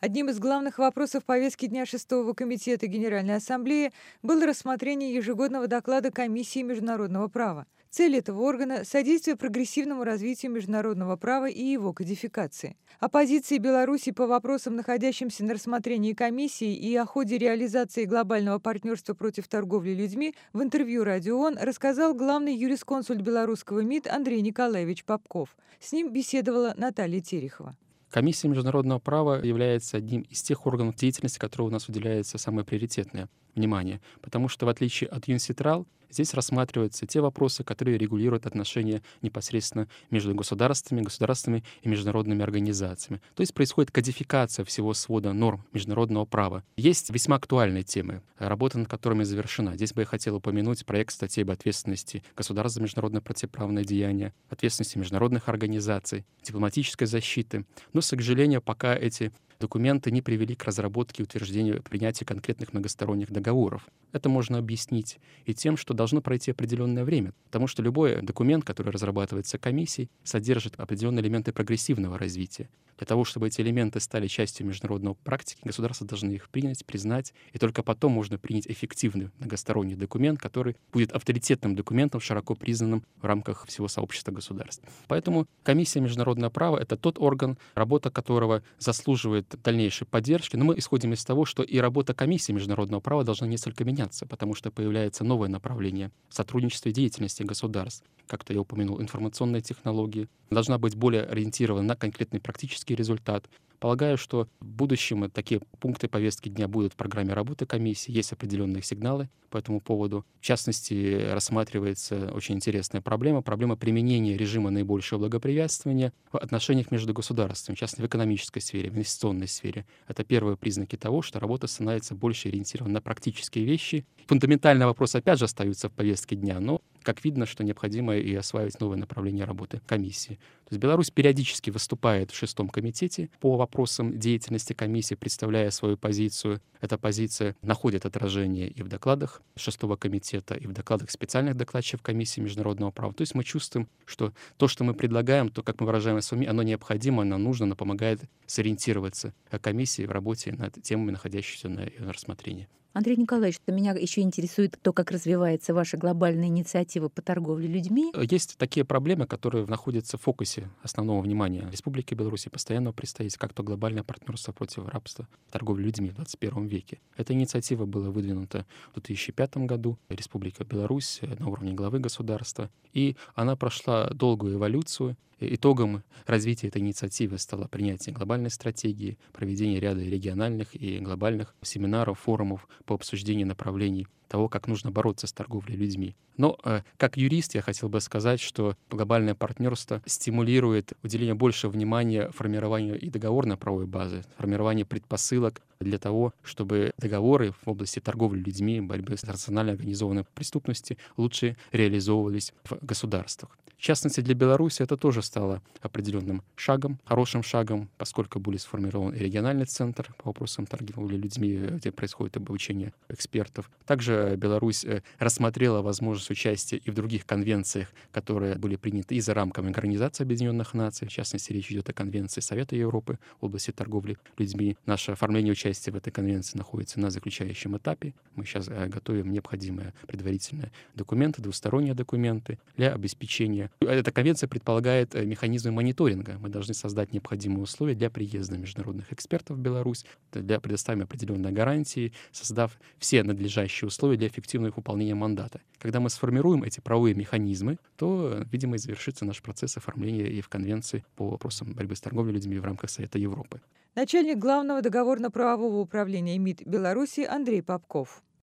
Одним из главных вопросов повестки дня шестого комитета Генеральной Ассамблеи было рассмотрение ежегодного доклада Комиссии международного права. Цель этого органа – содействие прогрессивному развитию международного права и его кодификации. О позиции Беларуси по вопросам, находящимся на рассмотрении комиссии, и о ходе реализации глобального партнерства против торговли людьми в интервью «Радио ООН» рассказал главный юрисконсульт белорусского МИД Андрей Николаевич Попков. С ним беседовала Наталья Терехова. Комиссия международного права является одним из тех органов деятельности, которым у нас уделяется самое приоритетное внимание, потому что, в отличие от ЮНСИТРАЛ, здесь рассматриваются те вопросы, которые регулируют отношения непосредственно между государствами и международными организациями. То есть происходит кодификация всего свода норм международного права. Есть весьма актуальные темы, работа над которыми завершена. Здесь бы я хотел упомянуть проект статей об ответственности государств за международное противоправное деяние, ответственности международных организаций, дипломатической защиты. Но, к сожалению, пока эти документы не привели к разработке и утверждению принятия конкретных многосторонних договоров. Это можно объяснить и тем, что должно пройти определенное время, потому что любой документ, который разрабатывается комиссией, содержит определенные элементы прогрессивного развития. Для того, чтобы эти элементы стали частью международной практики, государства должны их принять, признать, и только потом можно принять эффективный многосторонний документ, который будет авторитетным документом, широко признанным в рамках всего сообщества государств. Поэтому Комиссия международного права — это тот орган, работа которого заслуживает дальнейшей поддержки, но мы исходим из того, что и работа Комиссии международного права должна несколько меняться, потому что появляется новое направление в сотрудничестве и деятельности государств. Как-то я упомянул, информационные технологии должна быть более ориентирована на конкретный практический результат. Полагаю, что в будущем такие пункты повестки дня будут в программе работы комиссии, есть определенные сигналы по этому поводу. В частности, рассматривается очень интересная проблема применения режима наибольшего благоприятствования в отношениях между государствами, в частности, в экономической сфере, в инвестиционной сфере. Это первые признаки того, что работа становится больше ориентирована на практические вещи. Фундаментальный вопрос опять же остается в повестке дня, но как видно, что необходимо и осваивать новое направление работы комиссии. То есть Беларусь периодически выступает в шестом комитете по вопросам деятельности комиссии, представляя свою позицию. Эта позиция находит отражение и в докладах шестого комитета, и в докладах специальных докладчиков комиссии международного права. То есть мы чувствуем, что то, что мы предлагаем, то, как мы выражаем СМИ, оно необходимо, оно нужно, оно помогает сориентироваться комиссии в работе над темами, находящимися на ее рассмотрении. Андрей Николаевич, меня еще интересует то, как развивается ваша глобальная инициатива по торговле людьми. Есть такие проблемы, которые находятся в фокусе основного внимания Республики Беларусь, постоянного представителя, как то глобальное партнерство против рабства, торговли людьми в 21 веке. Эта инициатива была выдвинута в 2005 году Республика Беларусь на уровне главы государства, и она прошла долгую эволюцию. Итогом развития этой инициативы стало принятие глобальной стратегии, проведение ряда региональных и глобальных семинаров, форумов по обсуждению направлений того, как нужно бороться с торговлей людьми. Но как юрист я хотел бы сказать, что глобальное партнерство стимулирует уделение большего внимания формированию и договорно-правовой базы, формированию предпосылок для того, чтобы договоры в области торговли людьми, борьбы с национально организованной преступностью лучше реализовывались в государствах. В частности, для Беларуси это тоже стало определенным шагом, хорошим шагом, поскольку был сформирован и региональный центр по вопросам торговли людьми, где происходит обучение экспертов. Также Беларусь рассмотрела возможность участия и в других конвенциях, которые были приняты и за рамками Организации Объединенных Наций. В частности, речь идет о Конвенции Совета Европы в области торговли людьми. Наше оформление участия в этой конвенции находится на заключающем этапе. Мы сейчас готовим необходимые предварительные документы, двусторонние документы для обеспечения. Эта конвенция предполагает механизмы мониторинга. Мы должны создать необходимые условия для приезда международных экспертов в Беларусь, для предоставления определенной гарантии, создав все надлежащие условия для эффективного выполнения мандата. Когда мы сформируем эти правовые механизмы, то, видимо, и завершится наш процесс оформления и в конвенции по вопросам борьбы с торговлей людьми в рамках Совета Европы. Начальник Главного договорно-правового управления МИД Беларуси Андрей Попков.